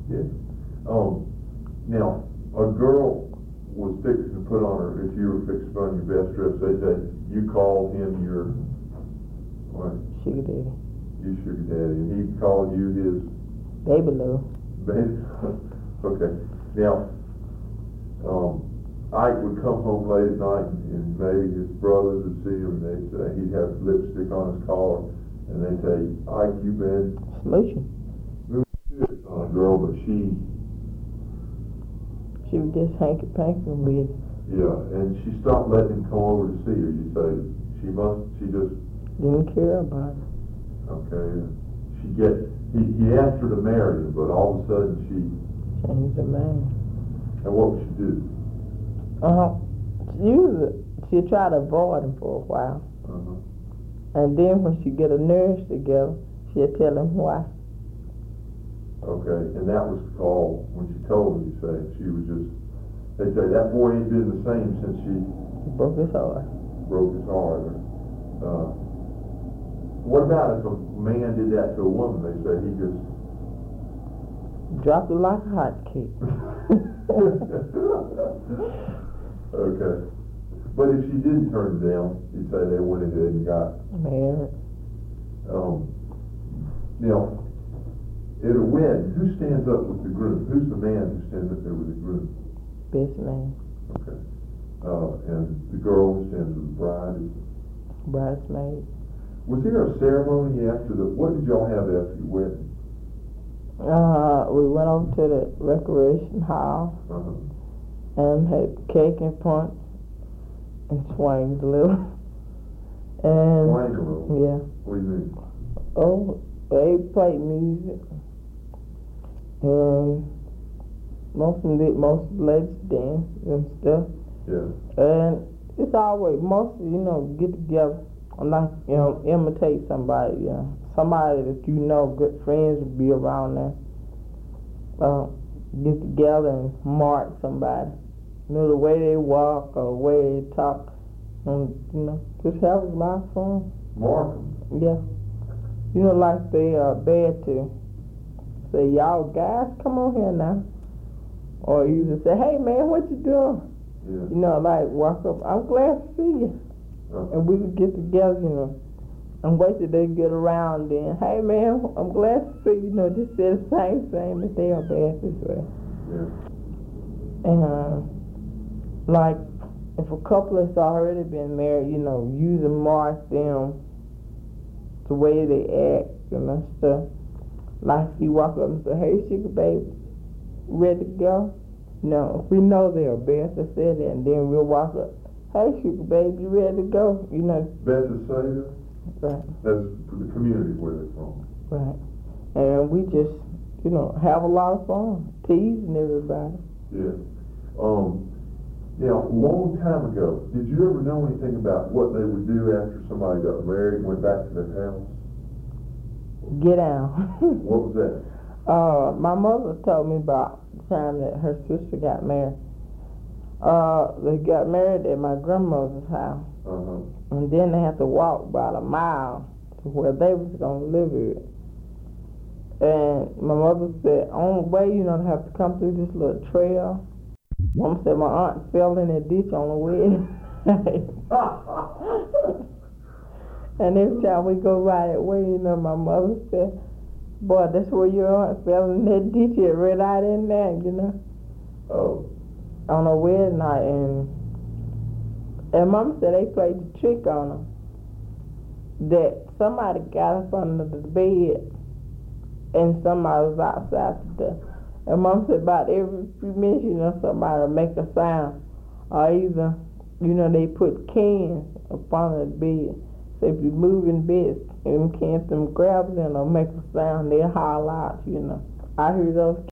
Yeah. Now, a girl was fixing to put on her, if you were fixing to put on your best dress, they say, you called him your, what? Sugar daddy. You sugar daddy, and he called you his? Baby love. Baby? Okay. Now, Ike would come home late at night, and maybe his brothers would see him, and they'd say, he'd have lipstick on his collar, and they'd say, Ike, you been Smooching. on a girl, but she was just hanky-panky with it. Yeah, and she stopped letting him come over to see her. You say she just Didn't care about it. okay. He asked her to marry him, but all of a sudden Changed her mind. and what would she do? She tried to avoid him for a while. And then when she get her nerves together, she'll tell him why. Okay, and that was called, when she told him, you say, they say, that boy ain't been the same since she broke his heart. What about if a man did that to a woman? They say he just dropped it like a hot cake. Okay. But if she didn't turn it down, you say they went ahead and got married. Now, at a wedding, who stands up with the groom? Who's the man who stands up there with the groom? Best man. Okay. And the girl who stands with the bride is? Bridesmaid. Was there a ceremony after what did y'all have after your wedding? We went over to the recreation hall and had cake and punch and swang a little. And swang a little? Yeah. What do you mean? Oh, they played music. And most of the ladies dance and stuff. Yeah. And it's always, most get together and imitate somebody, somebody that good friends would be around there. Get together and mark somebody. The way they walk or the way they talk. And, just have a lot of fun. Mark them? Yeah. Like they are bad to say, y'all guys, come on here now. Or you just say, hey man, what you doing? Yeah. Like walk up, I'm glad to see you. And we would get together, and wait till they get around then. Hey man, I'm glad to see you, just say the same thing that they are bad this way. Yeah. And like if a couple has already been married, use and mark them the way they act and stuff. Like if you walk up and say, hey sugar baby, ready to go? No, we know they're best to say that, and then we'll walk up, hey sugar baby, you ready to go? Best to say that? Right. That's the community where they're from. Right. And we just, have a lot of fun, teasing everybody. Yeah. Now, a long time ago, did you ever know anything about what they would do after somebody got married and went back to their house? Get out. What was that? My mother told me about the time that her sister got married. They got married at my grandmother's house. And then they had to walk about a mile to where they was going to live at. And my mother said, on the way, they have to come through this little trail. Mom said my aunt fell in a ditch on the way. And every time we go by that way, my mother said, boy, that's where your aunt fell in that ditch right out in there, Oh. On a wedding night. And Mom said they played the trick on her. That somebody got up under the bed and somebody was outside the door. And Mom said about every few minutes, somebody will make a sound. Or either, they put cans up under the bed. So if you move in bed, them cans, them grabs in, they'll make a sound, they'll holler out, I hear those